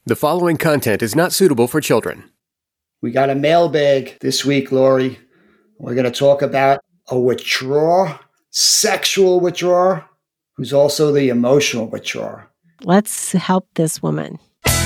The following content is not suitable for children. We got a mailbag this week, Lori. We're going to talk about a withdrawer, sexual withdrawer, who's also the emotional withdrawer. Let's help this woman.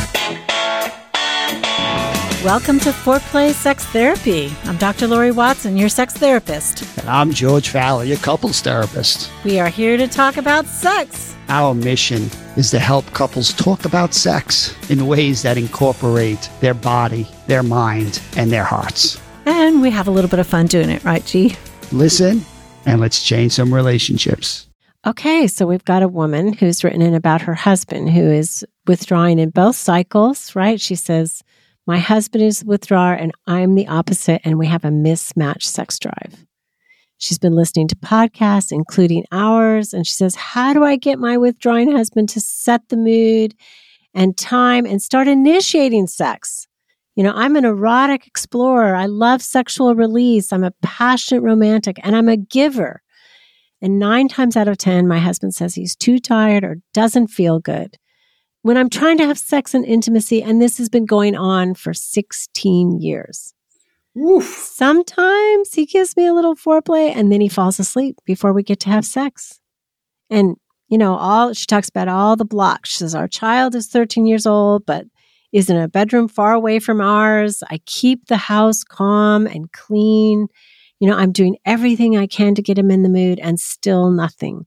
Welcome to Foreplay Sex Therapy. I'm Dr. Lori Watson, your sex therapist. And I'm George Fowler, your couples therapist. We are here to talk about sex. Our mission is to help couples talk about sex in ways that incorporate their body, their mind, and their hearts. And we have a little bit of fun doing it, right, G? Listen, and let's change some relationships. Okay, so we've got a woman who's written in about her husband who is withdrawing in both cycles, right? She says, my husband is a withdrawer and I'm the opposite, and we have a mismatched sex drive. She's been listening to podcasts, including ours, and she says, how do I get my withdrawing husband to set the mood and time and start initiating sex? You know, I'm an erotic explorer. I love sexual release. I'm a passionate romantic, and I'm a giver. And 9 times out of 10, my husband says he's too tired or doesn't feel good when I'm trying to have sex and intimacy, and this has been going on for 16 years. Oof. Sometimes he gives me a little foreplay and then he falls asleep before we get to have sex. And, you know, she talks about all the blocks. She says, our child is 13 years old, but is in a bedroom far away from ours. I keep the house calm and clean. You know, I'm doing everything I can to get him in the mood, and still nothing.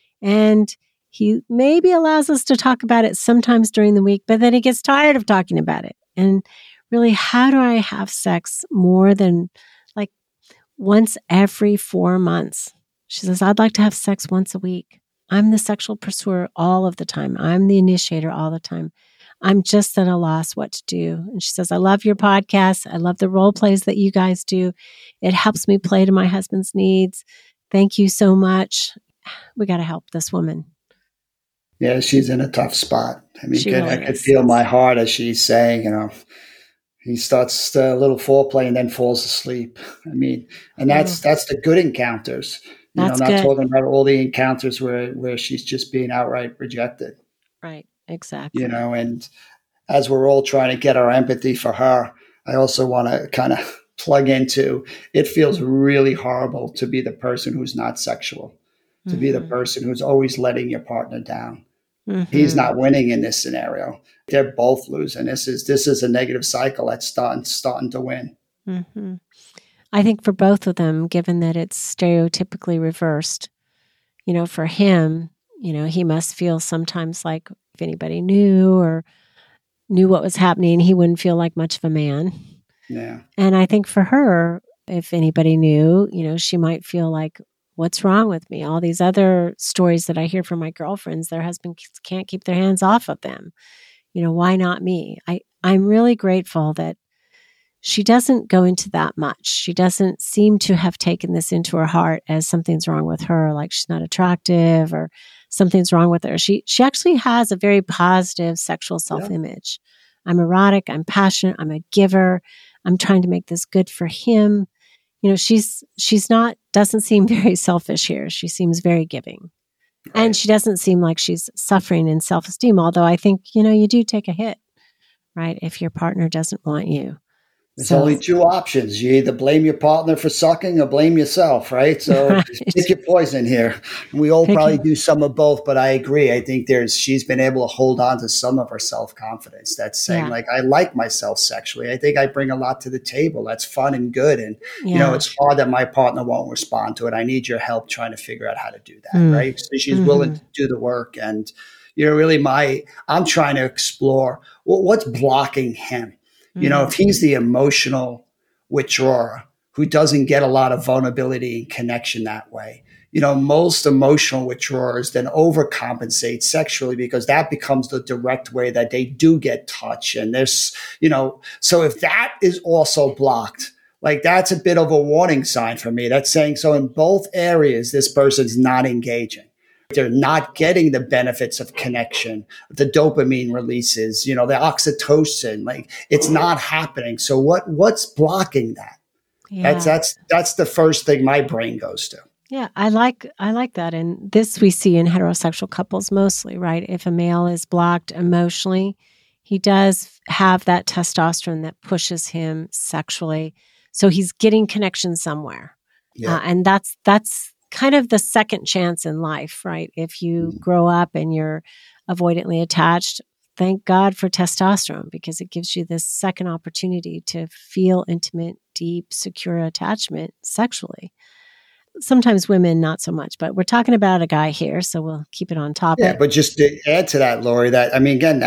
And he maybe allows us to talk about it sometimes during the week, but then he gets tired of talking about it. And really, how do I have sex more than like once every 4 months? She says, I'd like to have sex once a week. I'm the sexual pursuer all of the time. I'm the initiator all the time. I'm just at a loss what to do. And she says, I love your podcast. I love the role plays that you guys do. It helps me play to my husband's needs. Thank you so much. We got to help this woman. Yeah, she's in a tough spot. I mean, I could is. feel my heart as she's saying, you know, he starts a little foreplay and then falls asleep. I mean, and that's the good encounters. That's not good. talking about all the encounters where she's just being outright rejected. Right, exactly. You know, and as we're all trying to get our empathy for her, I also want to kind of plug into, it feels really horrible to be the person who's not sexual, to be the person who's always letting your partner down. He's not winning in this scenario. They're both losing. This is a negative cycle that's starting to win. Mm-hmm. I think for both of them, given that it's stereotypically reversed, you know, for him, you know, he must feel sometimes like if anybody knew what was happening, he wouldn't feel like much of a man. Yeah. And I think for her, if anybody knew, you know, she might feel like, what's wrong with me? All these other stories that I hear from my girlfriends, their husbands can't keep their hands off of them. You know, why not me? I'm really grateful that she doesn't go into that much. She doesn't seem to have taken this into her heart as something's wrong with her, like she's not attractive or something's wrong with her. She actually has a very positive sexual self-image. Yeah. I'm erotic. I'm passionate. I'm a giver. I'm trying to make this good for him. You know, she's doesn't seem very selfish here. She seems very giving. Right. And she doesn't seem like she's suffering in self-esteem, although I think, you know, you do take a hit, right? If your partner doesn't want you. There's only 2 options. You either blame your partner for sucking or blame yourself, right? So right. Pick your poison here. And we all probably do some of both, but I agree. I think she's been able to hold on to some of her self-confidence. That's saying like, I like myself sexually. I think I bring a lot to the table. That's fun and good. And, you know, it's hard that my partner won't respond to it. I need your help trying to figure out how to do that, right? So she's willing to do the work. And, you know, really I'm trying to explore what's blocking him. You know, if he's the emotional withdrawer who doesn't get a lot of vulnerability and connection that way, you know, most emotional withdrawers then overcompensate sexually because that becomes the direct way that they do get touch. And there's, you know, so if that is also blocked, like that's a bit of a warning sign for me. That's saying, so in both areas, this person's not engaging. They're not getting the benefits of connection, the dopamine releases, you know, the oxytocin, like it's not happening. So what's blocking that? Yeah. That's the first thing my brain goes to. Yeah, I like that. And this we see in heterosexual couples mostly, right? If a male is blocked emotionally, he does have that testosterone that pushes him sexually. So he's getting connection somewhere. Yeah. And that's kind of the second chance in life, right? If you grow up and you're avoidantly attached, thank God for testosterone, because it gives you this second opportunity to feel intimate, deep, secure attachment sexually. Sometimes women, not so much, but we're talking about a guy here, so we'll keep it on topic. Yeah, but just to add to that, Lori, again,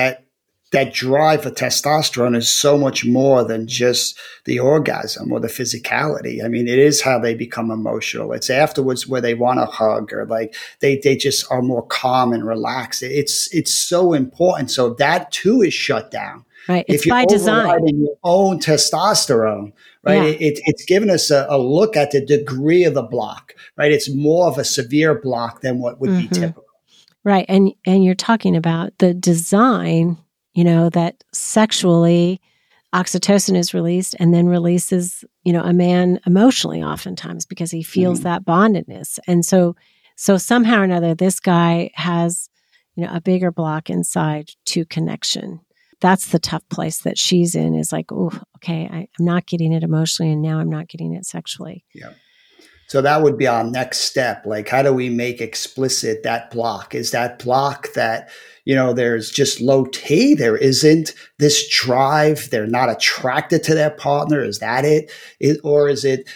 that drive for testosterone is so much more than just the orgasm or the physicality. I mean, it is how they become emotional. It's afterwards where they want to hug, or like they just are more calm and relaxed. It's so important. So that too is shut down. Right. It's if you're by design. overriding your own testosterone, right? Yeah. It's given us a look at the degree of the block, right? It's more of a severe block than what would be typical. Right. And you're talking about the design, that sexually oxytocin is released and then releases, a man emotionally oftentimes because he feels that bondedness. And so somehow or another, this guy has, a bigger block inside to connection. That's the tough place that she's in, is like, oh, okay, I'm not getting it emotionally, and now I'm not getting it sexually. Yeah. So that would be our next step. Like, how do we make explicit that block? Is that block that, there's just low T? There isn't this drive. They're not attracted to their partner. Is that it? Or is it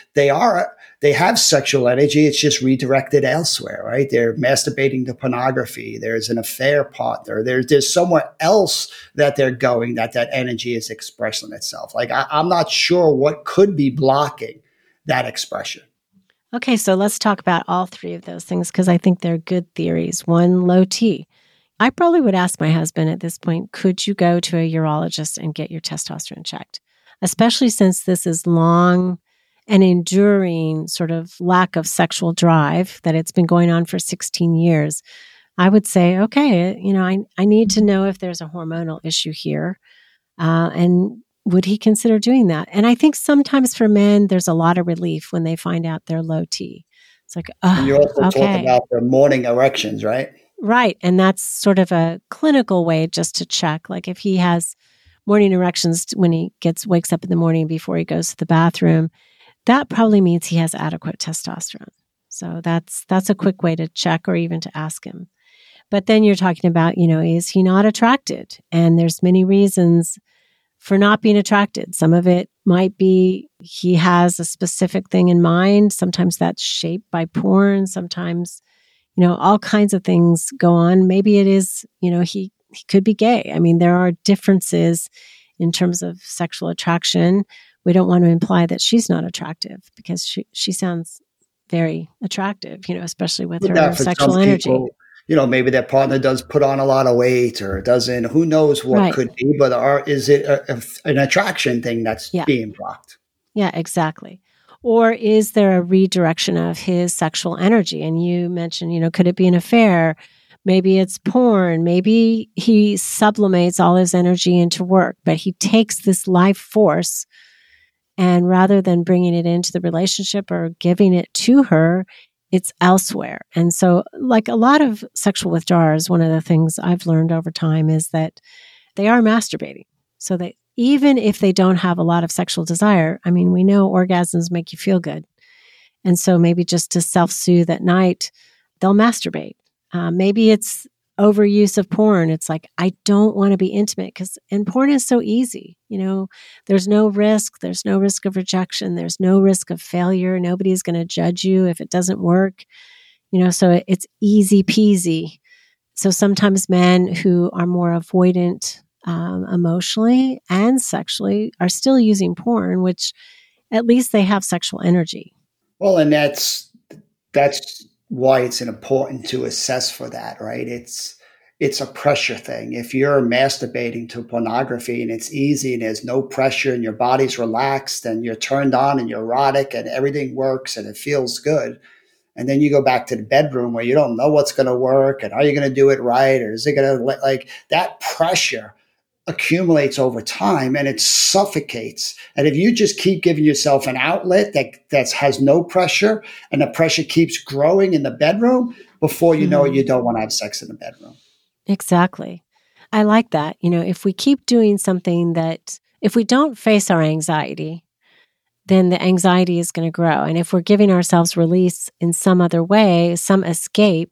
they have sexual energy, it's just redirected elsewhere, right? They're masturbating to pornography. There's an affair partner. There's somewhere else that they're going that energy is expressing itself. Like, I'm not sure what could be blocking that expression. Okay, so let's talk about all three of those things, because I think they're good theories. One, low T. I probably would ask my husband at this point, could you go to a urologist and get your testosterone checked? Especially since this is long and enduring sort of lack of sexual drive, that it's been going on for 16 years. I would say, okay, I need to know if there's a hormonal issue here. And would he consider doing that? And I think sometimes for men, there's a lot of relief when they find out they're low T. It's like, oh, and you also talk about the morning erections, right? Right. And that's sort of a clinical way just to check. Like, if he has morning erections when he wakes up in the morning before he goes to the bathroom, that probably means he has adequate testosterone. So that's a quick way to check, or even to ask him. But then you're talking about, is he not attracted? And there's many reasons for not being attracted. Some of it might be he has a specific thing in mind. Sometimes that's shaped by porn. Sometimes, all kinds of things go on. Maybe it is, he could be gay. I mean, there are differences in terms of sexual attraction. We don't want to imply that she's not attractive, because she sounds very attractive, especially with her sexual energy. People, maybe their partner does put on a lot of weight, or doesn't. Who knows what could be? But is it an attraction thing that's being blocked? Yeah, exactly. Or is there a redirection of his sexual energy? And you mentioned, could it be an affair? Maybe it's porn. Maybe he sublimates all his energy into work, but he takes this life force, and rather than bringing it into the relationship or giving it to her, it's elsewhere. And so, like a lot of sexual withdrawers, one of the things I've learned over time is that they are masturbating. So that even if they don't have a lot of sexual desire, I mean, we know orgasms make you feel good. And so maybe just to self-soothe at night, they'll masturbate. Maybe it's overuse of porn. It's like, I don't want to be intimate, and porn is so easy. There's no risk. There's no risk of rejection. There's no risk of failure. Nobody's going to judge you if it doesn't work. So it's easy peasy. So sometimes men who are more avoidant emotionally and sexually are still using porn, which at least they have sexual energy. Well, and that's why it's important to assess for that, right? It's a pressure thing. If you're masturbating to pornography and it's easy and there's no pressure and your body's relaxed and you're turned on and you're erotic and everything works and it feels good, and then you go back to the bedroom where you don't know what's going to work and are you going to do it right, or is it going to, like, that pressure accumulates over time and it suffocates. And if you just keep giving yourself an outlet that has no pressure, and the pressure keeps growing in the bedroom, before you know it, you don't want to have sex in the bedroom. Exactly. I like that. If we keep doing something if we don't face our anxiety, then the anxiety is going to grow. And if we're giving ourselves release in some other way, some escape,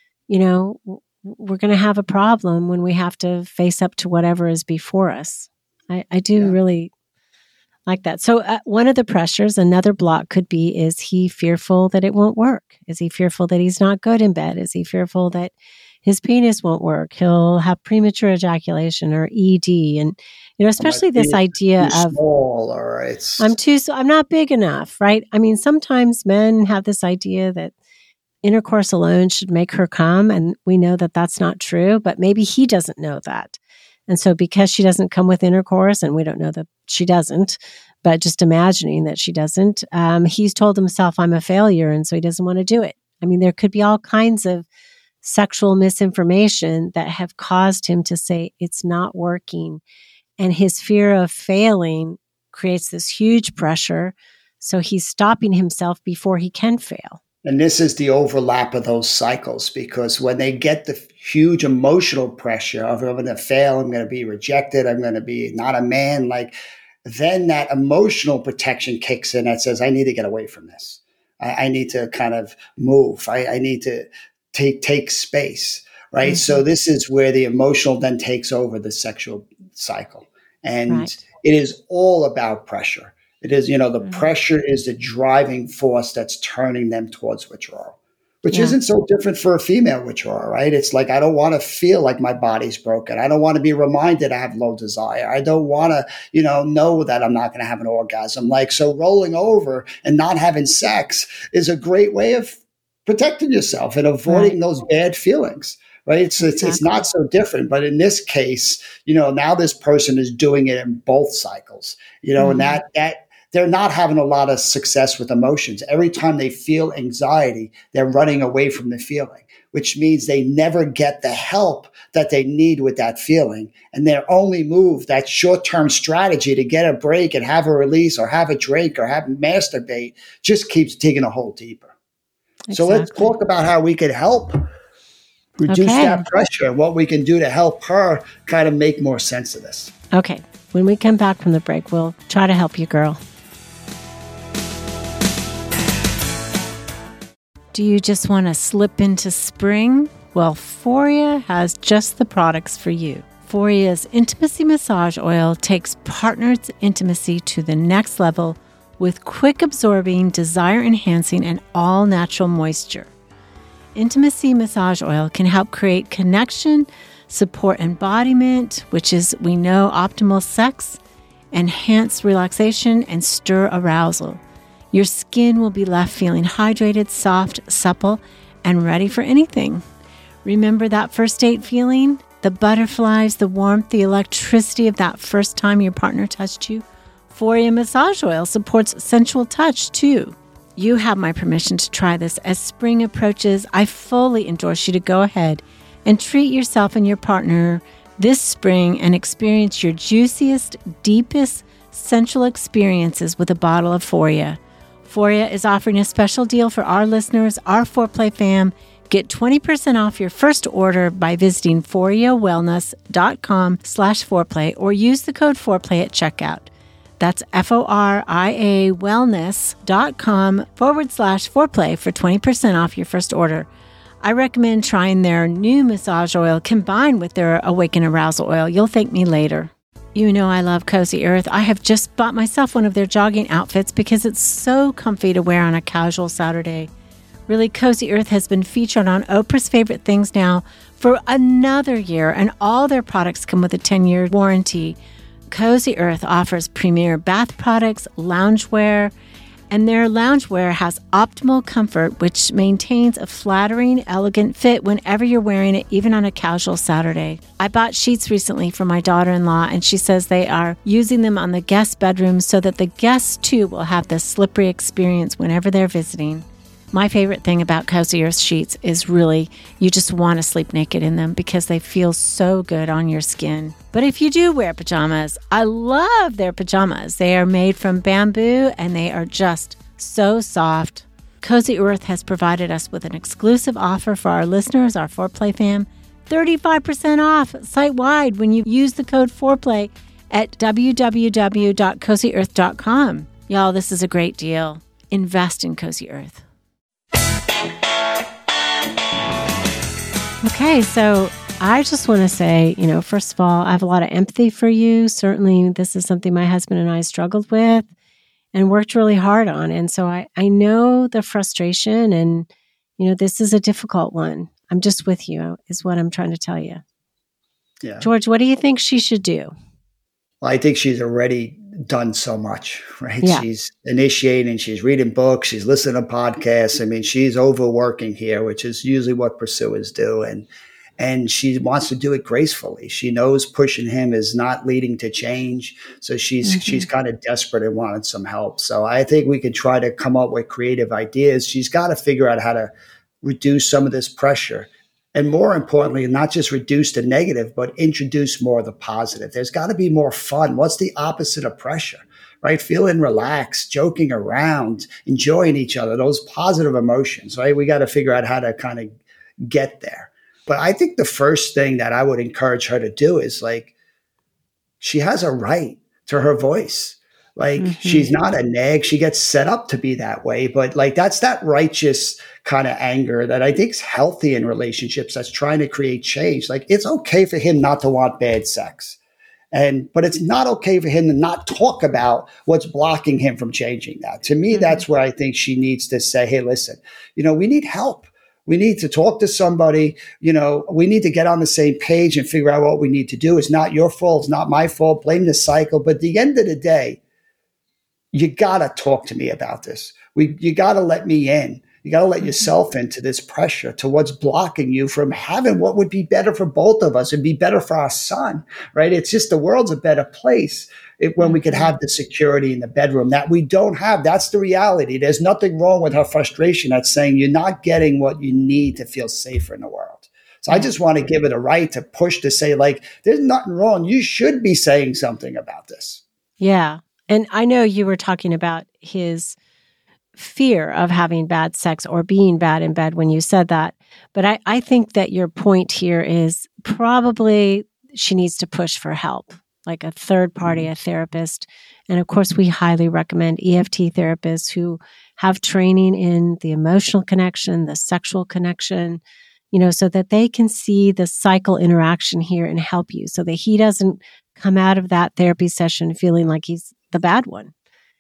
we're going to have a problem when we have to face up to whatever is before us. I do really like that. So one of the pressures, another block could be, is he fearful that it won't work? Is he fearful that he's not good in bed? Is he fearful that his penis won't work? He'll have premature ejaculation or ED. And, especially this idea of small, or I'm not big enough, right? I mean, sometimes men have this idea that intercourse alone should make her come. And we know that that's not true, but maybe he doesn't know that. And so because she doesn't come with intercourse, and we don't know that she doesn't, but just imagining that she doesn't, he's told himself, I'm a failure. And so he doesn't want to do it. I mean, there could be all kinds of sexual misinformation that have caused him to say it's not working. And his fear of failing creates this huge pressure. So he's stopping himself before he can fail. And this is the overlap of those cycles, because when they get the huge emotional pressure of I'm going to fail, I'm going to be rejected, I'm going to be not a man, then that emotional protection kicks in that says, I need to get away from this. I need to kind of move. I need to take space, right? Mm-hmm. So this is where the emotional then takes over the sexual cycle. And It is all about pressure. It is, the pressure is the driving force that's turning them towards withdrawal, which isn't so different for a female withdrawal, right? It's like, I don't want to feel like my body's broken. I don't want to be reminded I have low desire. I don't want to, know that I'm not going to have an orgasm. So rolling over and not having sex is a great way of protecting yourself and avoiding those bad feelings. Right. It's not so different. But in this case, now this person is doing it in both cycles, and that they're not having a lot of success with emotions. Every time they feel anxiety, they're running away from the feeling, which means they never get the help that they need with that feeling. And their only move, that short-term strategy to get a break and have a release or have a drink or have masturbate, just keeps digging a hole deeper. Exactly. So let's talk about how we can help reduce that pressure and what we can do to help her kind of make more sense of this. Okay. When we come back from the break, we'll try to help you, girl. Do you just want to slip into spring? Well, Foria has just the products for you. Foria's Intimacy Massage Oil takes partnered intimacy to the next level with quick absorbing, desire enhancing, and all natural moisture. Intimacy Massage Oil can help create connection, support embodiment, which is, we know, optimal sex, enhance relaxation, and stir arousal. Your skin will be left feeling hydrated, soft, supple, and ready for anything. Remember that first date feeling? The butterflies, the warmth, the electricity of that first time your partner touched you? Foria Massage Oil supports sensual touch, too. You have my permission to try this. As spring approaches, I fully endorse you to go ahead and treat yourself and your partner this spring and experience your juiciest, deepest sensual experiences with a bottle of Foria. Foria is offering a special deal for our listeners, our Foreplay fam. Get 20% off your first order by visiting ForiaWellness.com/foreplay or use the code Foreplay at checkout. That's FORIA Wellness.com/foreplay for 20% off your first order. I recommend trying their new massage oil combined with their Awaken Arousal oil. You'll thank me later. You know I love Cozy Earth. I have just bought myself one of their jogging outfits because it's so comfy to wear on a casual Saturday. Really, Cozy Earth has been featured on Oprah's Favorite Things now for another year, and all their products come with a 10-year warranty. Cozy Earth offers premier bath products, loungewear, and their loungewear has optimal comfort, which maintains a flattering, elegant fit whenever you're wearing it, even on a casual Saturday. I bought sheets recently for my daughter-in-law, and she says they are using them on the guest bedrooms so that the guests, too, will have this slippery experience whenever they're visiting. My favorite thing about Cozy Earth sheets is really you just want to sleep naked in them because they feel so good on your skin. But if you do wear pajamas, I love their pajamas. They are made from bamboo and they are just so soft. Cozy Earth has provided us with an exclusive offer for our listeners, our Foreplay fam. 35% off site-wide when you use the code FOREPLAY at www.cozyearth.com. Y'all, this is a great deal. Invest in Cozy Earth. Okay, so I just want to say, first of all, I have a lot of empathy for you. Certainly, this is something my husband and I struggled with and worked really hard on. And so I know the frustration and, this is a difficult one. I'm just with you is what I'm trying to tell you. Yeah. George, what do you think she should do? Well, I think she's already done so much, right? Yeah. She's initiating, she's reading books, she's listening to podcasts. I mean, she's overworking here, which is usually what pursuers do. And she wants to do it gracefully. She knows pushing him is not leading to change. So she's kind of desperate and wanted some help. So I think we could try to come up with creative ideas. She's got to figure out how to reduce some of this pressure. And more importantly, not just reduce the negative, but introduce more of the positive. There's got to be more fun. What's the opposite of pressure, right? Feeling relaxed, joking around, enjoying each other, those positive emotions, right? We got to figure out how to kind of get there. But I think the first thing that I would encourage her to do is she has a right to her voice. She's not a nag. She gets set up to be that way. But that's that righteous kind of anger that I think is healthy in relationships that's trying to create change. It's okay for him not to want bad sex. But it's not okay for him to not talk about what's blocking him from changing that. To me, that's where I think she needs to say, hey, listen, we need help. We need to talk to somebody, we need to get on the same page and figure out what we need to do. It's not your fault. It's not my fault. Blame the cycle. But at the end of the day, you got to talk to me about this. You got to let me in. You got to let yourself into this pressure to what's blocking you from having what would be better for both of us and be better for our son, right? It's just the world's a better place when we could have the security in the bedroom that we don't have. That's the reality. There's nothing wrong with her frustration. That's saying you're not getting what you need to feel safer in the world. So I just want to give it a right to push to say, there's nothing wrong. You should be saying something about this. Yeah. And I know you were talking about his fear of having bad sex or being bad in bed when you said that. But I think that your point here is probably she needs to push for help, like a third party, a therapist. And of course, we highly recommend EFT therapists who have training in the emotional connection, the sexual connection, so that they can see the cycle interaction here and help you so that he doesn't come out of that therapy session feeling like he's the bad one.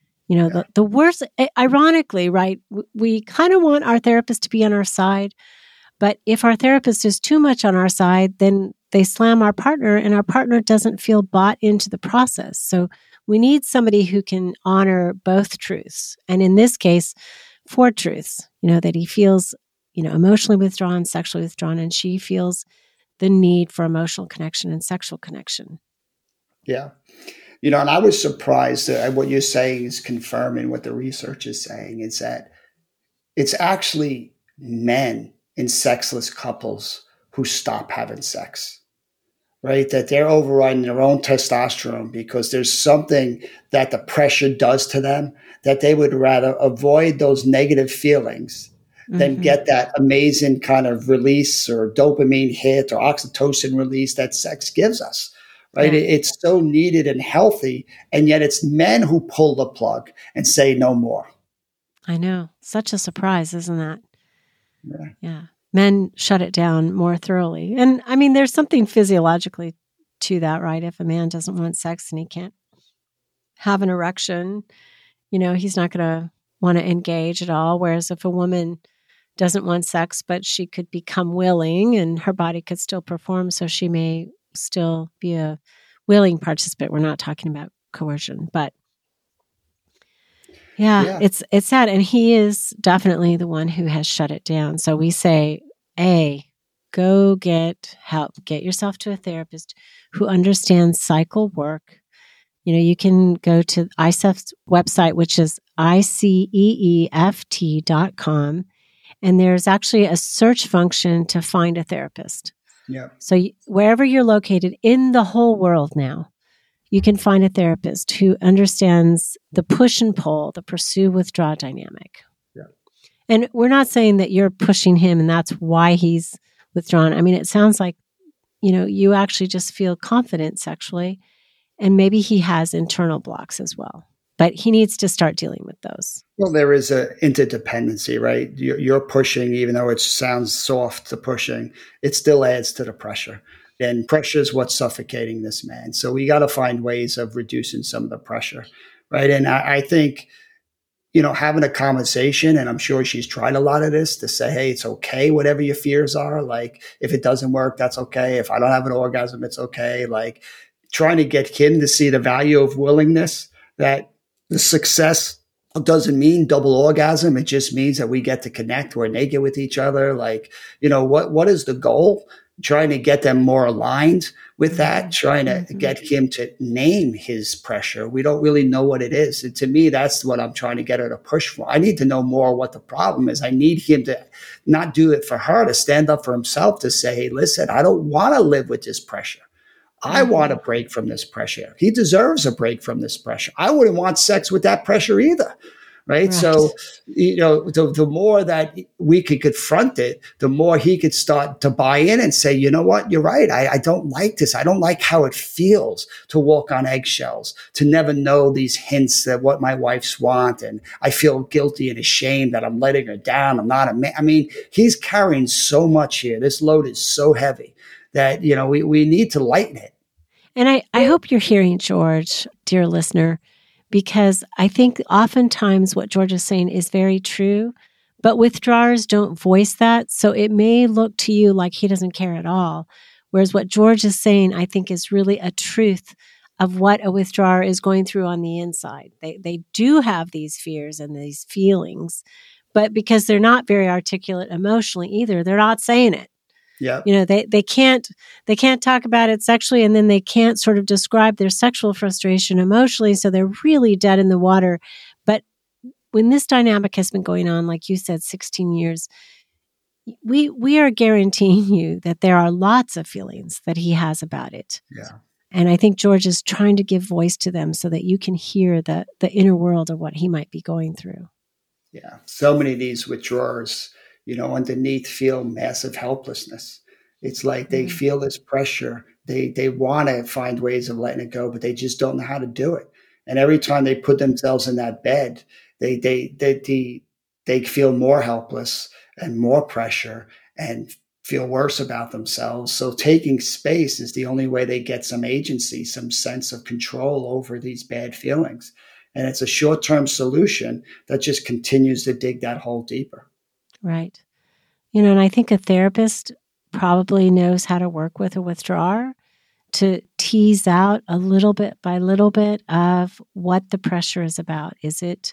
The worst, ironically, right? We kind of want our therapist to be on our side, but if our therapist is too much on our side, then they slam our partner and our partner doesn't feel bought into the process. So we need somebody who can honor both truths. And in this case, 4 truths, that he feels, emotionally withdrawn, sexually withdrawn, and she feels the need for emotional connection and sexual connection. Yeah. And I was surprised that what you're saying is confirming what the research is saying, is that it's actually men in sexless couples who stop having sex, right? That they're overriding their own testosterone because there's something that the pressure does to them that they would rather avoid those negative feelings than get that amazing kind of release or dopamine hit or oxytocin release that sex gives us. Right. Yeah. It's so needed and healthy. And yet it's men who pull the plug and say no more. I know. Such a surprise, isn't that? Yeah. Men shut it down more thoroughly. And I mean, there's something physiologically to that, right? If a man doesn't want sex and he can't have an erection, he's not going to want to engage at all. Whereas if a woman doesn't want sex, but she could become willing and her body could still perform, so she may still be a willing participant. We're not talking about coercion, but yeah, it's sad. And he is definitely the one who has shut it down. So we say, go get help. Get yourself to a therapist who understands cycle work. You can go to ICEF's website, which is ICEEFT.com. And there's actually a search function to find a therapist. Yeah. So wherever you're located in the whole world now, you can find a therapist who understands the push and pull, the pursue withdraw dynamic. Yeah. And we're not saying that you're pushing him and that's why he's withdrawn. I mean, it sounds like you actually just feel confident sexually. And maybe he has internal blocks as well, but he needs to start dealing with those. Well, there is a interdependency, right? You're pushing, even though it sounds soft, the pushing, it still adds to the pressure. And pressure is what's suffocating this man. So we got to find ways of reducing some of the pressure, right? And I think, having a conversation, and I'm sure she's tried a lot of this, to say, hey, it's okay, whatever your fears are. Like, if it doesn't work, that's okay. If I don't have an orgasm, it's okay. Like, trying to get him to see the value of willingness, that the success doesn't mean double orgasm. It just means that we get to connect. We're naked with each other. Like, what is the goal? Trying to get them more aligned with that, trying to get him to name his pressure. We don't really know what it is. And to me, that's what I'm trying to get her to push for. I need to know more what the problem is. I need him to not do it for her, to stand up for himself, to say, hey, listen, I don't want to live with this pressure. I want a break from this pressure. He deserves a break from this pressure. I wouldn't want sex with that pressure either. Right. So, the more that we could confront it, the more he could start to buy in and say, you know what, you're right. I don't like this. I don't like how it feels to walk on eggshells, to never know these hints that what my wife's want. And I feel guilty and ashamed that I'm letting her down. I'm not a man. I mean, he's carrying so much here. This load is so heavy that, we need to lighten it. And I hope you're hearing, George, dear listener, because I think oftentimes what George is saying is very true, but withdrawers don't voice that. So it may look to you like he doesn't care at all. Whereas what George is saying, I think, is really a truth of what a withdrawer is going through on the inside. They do have these fears and these feelings, but because they're not very articulate emotionally either, they're not saying it. Yeah. They can't talk about it sexually, and then they can't sort of describe their sexual frustration emotionally. So they're really dead in the water. But when this dynamic has been going on, like you said, 16 years, we are guaranteeing you that there are lots of feelings that he has about it. Yeah. And I think George is trying to give voice to them so that you can hear the inner world of what he might be going through. Yeah. So many of these withdrawers, underneath feel massive helplessness. It's like they feel this pressure. They want to find ways of letting it go, but they just don't know how to do it. And every time they put themselves in that bed, they feel more helpless and more pressure and feel worse about themselves. So taking space is the only way they get some agency, some sense of control over these bad feelings. And it's a short-term solution that just continues to dig that hole deeper. Right. And I think a therapist probably knows how to work with a withdrawer to tease out a little bit by little bit of what the pressure is about. Is it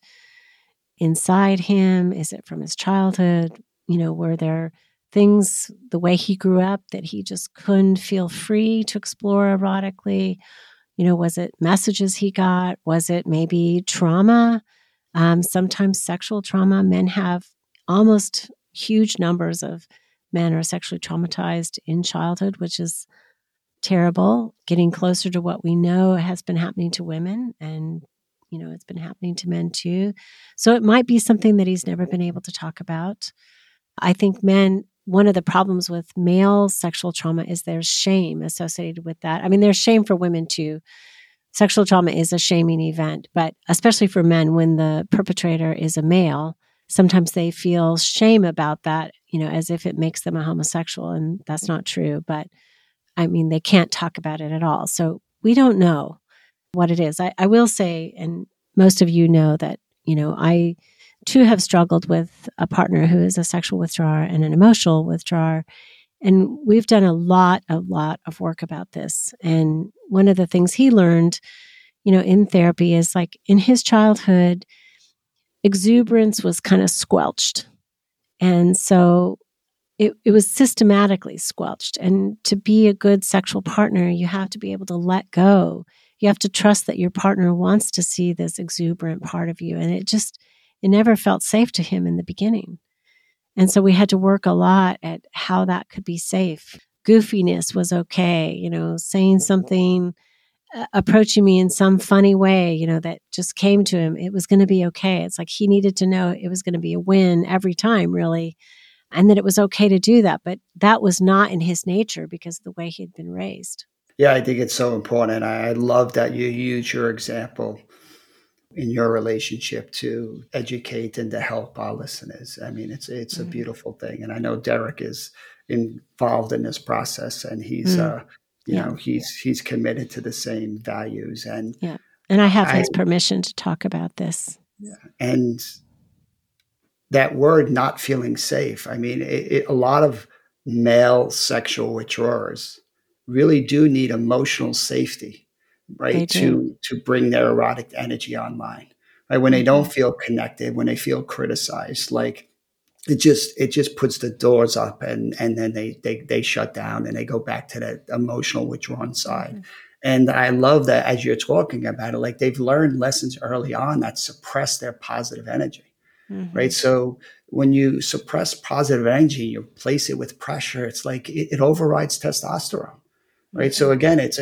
inside him? Is it from his childhood? Were there things, the way he grew up, that he just couldn't feel free to explore erotically? Was it messages he got? Was it maybe trauma? Sometimes sexual trauma. Men have almost huge numbers of men are sexually traumatized in childhood, which is terrible. Getting closer to what we know has been happening to women, and it's been happening to men too. So it might be something that he's never been able to talk about. I think men, one of the problems with male sexual trauma is there's shame associated with that. I mean, there's shame for women too. Sexual trauma is a shaming event, but especially for men, when the perpetrator is a male, sometimes they feel shame about that, as if it makes them a homosexual, and that's not true. But I mean, they can't talk about it at all. So we don't know what it is. I will say, and most of you know that, I too have struggled with a partner who is a sexual withdrawer and an emotional withdrawer. And we've done a lot of work about this. And one of the things he learned, in therapy is, like, in his childhood, exuberance was kind of squelched. And so it was systematically squelched. And to be a good sexual partner, you have to be able to let go. You have to trust that your partner wants to see this exuberant part of you. And it never felt safe to him in the beginning. And so we had to work a lot at how that could be safe. Goofiness was okay, saying something, approaching me in some funny way, that just came to him. It was going to be okay. It's like he needed to know it was going to be a win every time, really. and that it was okay to do that. But that was not in his nature because of the way he had been raised. Yeah, I think it's so important. I love that you use your example in your relationship to educate and to help our listeners. I mean, it's a beautiful thing. And I know Derek is involved in this process, and he's, he's committed to the same values. And and I have his permission to talk about this. And that word, not feeling safe. I mean, a lot of male sexual withdrawers really do need emotional safety, right? To bring their erotic energy online, right? When they don't feel connected, when they feel criticized, like it just puts the doors up, and then they shut down and they go back to that emotional withdrawn side. And I love that as you're talking about it, like they've learned lessons early on that suppress their positive energy. Right. So when you suppress positive energy, you replace it with pressure, it's like it overrides testosterone. Right. So again, it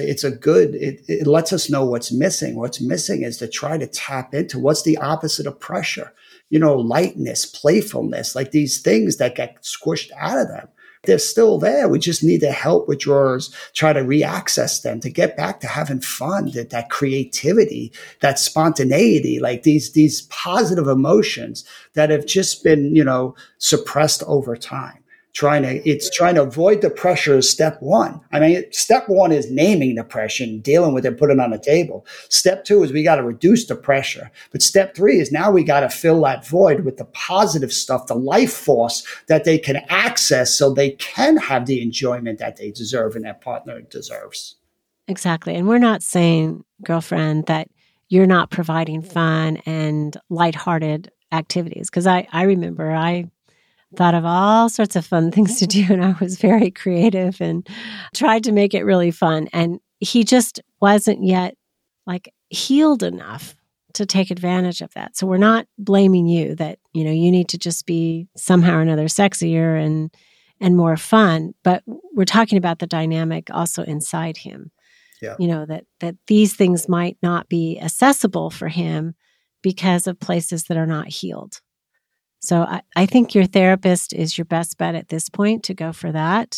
lets us know what's missing. What's missing is to try to tap into what's the opposite of pressure, lightness, playfulness, like these things that get squished out of them. They're still there. We just need to help withdrawers try to reaccess them, to get back to having fun, that creativity, that spontaneity, like these positive emotions that have just been, suppressed over time. It's trying to avoid the pressure is step one. I mean, step one is naming the pressure and dealing with it, putting it on the table. Step two is we got to reduce the pressure. But step three is now we got to fill that void with the positive stuff, the life force that they can access so they can have the enjoyment that they deserve and their partner deserves. Exactly. And we're not saying, girlfriend, that you're not providing fun and lighthearted activities. Because I remember I thought of all sorts of fun things to do, and I was very creative and tried to make it really fun. And he just wasn't yet healed enough to take advantage of that. So we're not blaming you that, you need to just be somehow or another sexier and more fun, but we're talking about the dynamic also inside him. Yeah. That these things might not be accessible for him because of places that are not healed. So I think your therapist is your best bet at this point to go for that.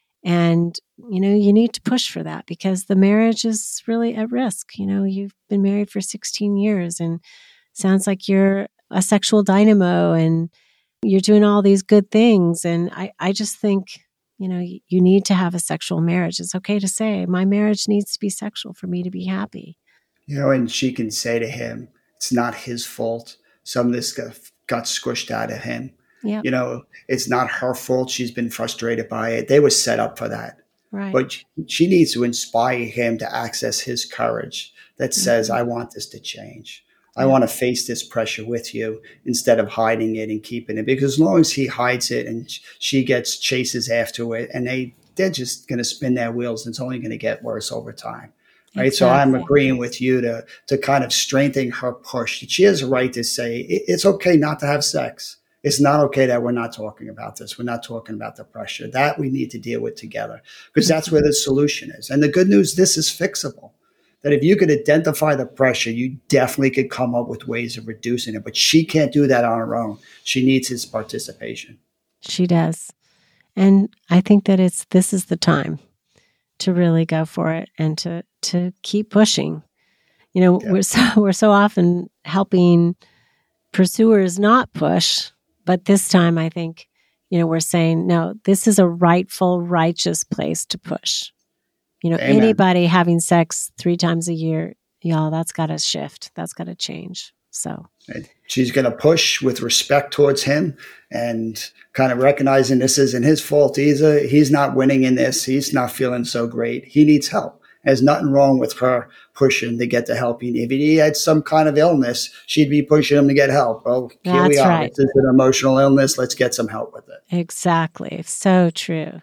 And, you need to push for that because the marriage is really at risk. You've been married for 16 years and sounds like you're a sexual dynamo and you're doing all these good things. And I just think, you need to have a sexual marriage. It's okay to say, my marriage needs to be sexual for me to be happy. And she can say to him, it's not his fault. Some of this got squished out of him. Yep. It's not her fault. She's been frustrated by it. They were set up for that. Right. But she needs to inspire him to access his courage that says, I want this to change. I want to face this pressure with you instead of hiding it and keeping it. Because as long as he hides it and she chases after it, and they're just going to spin their wheels, and it's only going to get worse over time. Right. Exactly. So I'm agreeing with you to kind of strengthen her push. She has a right to say it's okay not to have sex. It's not okay that we're not talking about this. We're not talking about the pressure that we need to deal with together, because that's where the solution is. And the good news, this is fixable. That if you could identify the pressure, you definitely could come up with ways of reducing it. But she can't do that on her own. She needs his participation. She does. And I think that this is the time to really go for it and to keep pushing. We're so often helping pursuers not push, but this time I think, we're saying, no, this is a rightful, righteous place to push. Amen. Anybody having sex 3 times a year, y'all, that's got to shift. That's got to change. So she's going to push with respect towards him and kind of recognizing this isn't his fault either. He's not winning in this. He's not feeling so great. He needs help. There's nothing wrong with her pushing to get the help. If he had some kind of illness, she'd be pushing him to get help. Well, here we are. Right. This is an emotional illness. Let's get some help with it. Exactly. So true.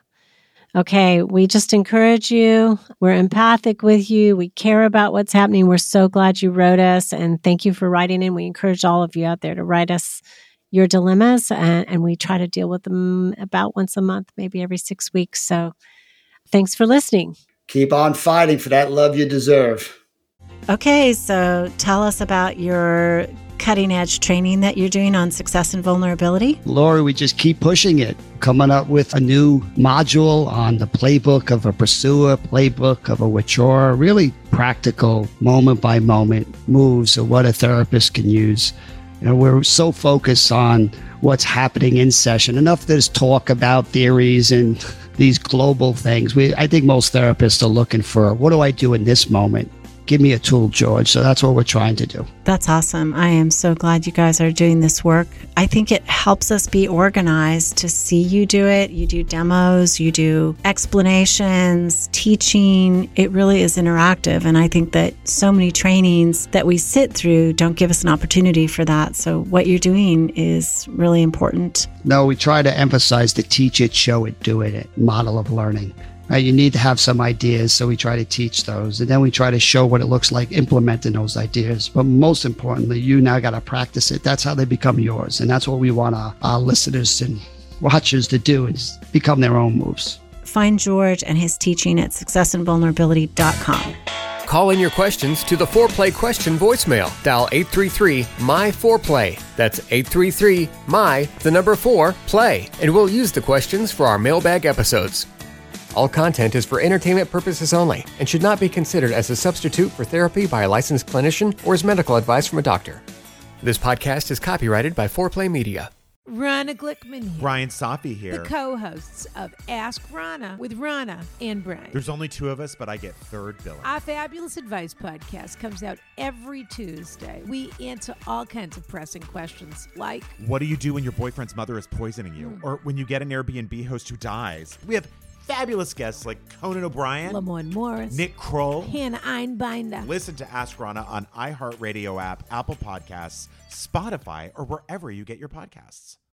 Okay, we just encourage you. We're empathic with you. We care about what's happening. We're so glad you wrote us, and thank you for writing in. We encourage all of you out there to write us your dilemmas, and we try to deal with them about once a month, maybe every 6 weeks. So thanks for listening. Keep on fighting for that love you deserve. Okay, so tell us about your cutting edge training that you're doing on success and vulnerability? Lori, we just keep pushing it, coming up with a new module on the playbook of a pursuer, playbook of a withdrawer, really practical moment by moment moves of what a therapist can use. You know, we're so focused on what's happening in session. Enough there's talk about theories and these global things. I think most therapists are looking for, what do I do in this moment? Give me a tool, George. So that's what we're trying to do. That's awesome. I am so glad you guys are doing this work. I think it helps us be organized to see you do it. You do demos, you do explanations, teaching. It really is interactive. And I think that so many trainings that we sit through don't give us an opportunity for that. So what you're doing is really important. No, we try to emphasize the teach it, show it, do it model of learning. Right? You need to have some ideas, so we try to teach those. And then we try to show what it looks like implementing those ideas. But most importantly, you now got to practice it. That's how they become yours. And that's what we want our listeners and watchers to do, is become their own moves. Find George and his teaching at successandvulnerability.com. Call in your questions to the Foreplay question voicemail. Dial 833-MY-4PLAY. That's 833-MY-4-PLAY. And we'll use the questions for our mailbag episodes. All content is for entertainment purposes only and should not be considered as a substitute for therapy by a licensed clinician or as medical advice from a doctor. This podcast is copyrighted by Foreplay Media. Rana Glickman here. Brian Safi here. The co-hosts of Ask Rana with Rana and Brian. There's only two of us, but I get third billing. Our Fabulous Advice podcast comes out every Tuesday. We answer all kinds of pressing questions like, what do you do when your boyfriend's mother is poisoning you? Or when you get an Airbnb host who dies? We have fabulous guests like Conan O'Brien, Lamorne Morris, Nick Kroll, Hannah Einbinder. Listen to Ask Rana on iHeartRadio app, Apple Podcasts, Spotify, or wherever you get your podcasts.